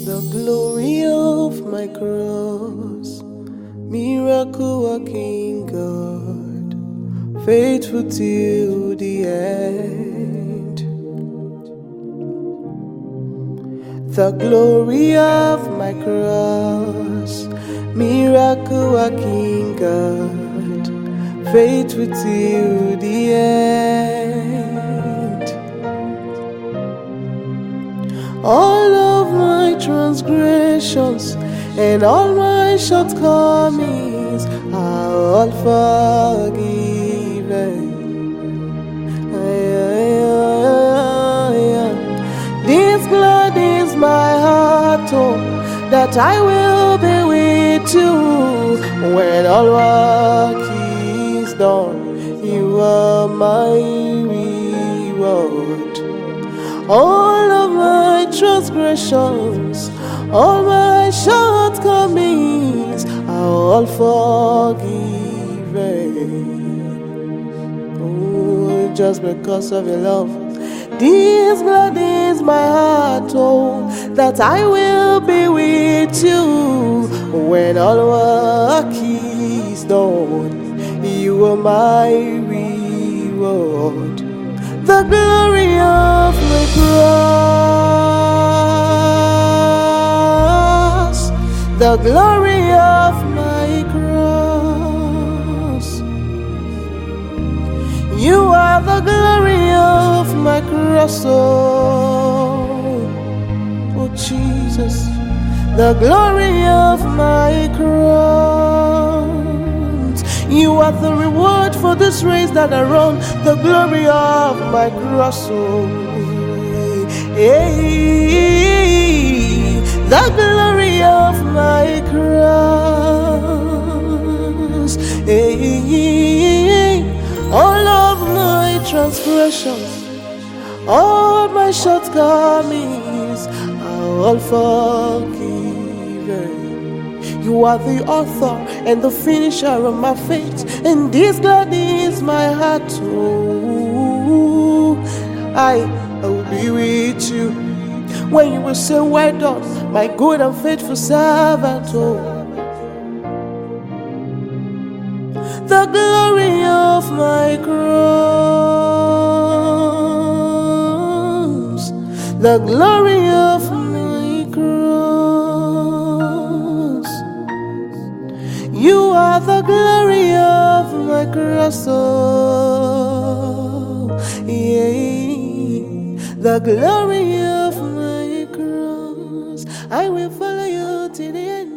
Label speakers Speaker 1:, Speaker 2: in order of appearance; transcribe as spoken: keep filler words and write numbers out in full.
Speaker 1: The glory of my cross, miracle working God, faithful till the end. The glory of my cross, miracle working God, faithful till the end. All of my transgressions and all my shortcomings are all forgiven. This glad is my heart, oh, that I will be with you when all work is done. You are my reward. All of my transgressions, all my shortcomings are all forgiven. Oh, just because of your love. This blood is my heart, oh, that I will be with you when all work is done. You are my reward. The glory of my cross, the glory of my cross. You are the glory of my cross, oh, oh Jesus, the glory of my cross. You are the reward for this race that I run, the glory of my cross, oh, hey, the glory of my cross, hey, all of my transgressions, all my shortcomings are all forgiven. You are the author and the finisher of my faith, and this glad is my heart, oh, I, I will be with you when you will say, well done, my good and faithful servant, oh. The glory of my cross, the glory of my cross. You are the glory of my cross, oh, yeah, the glory of my cross. I will follow you till the end.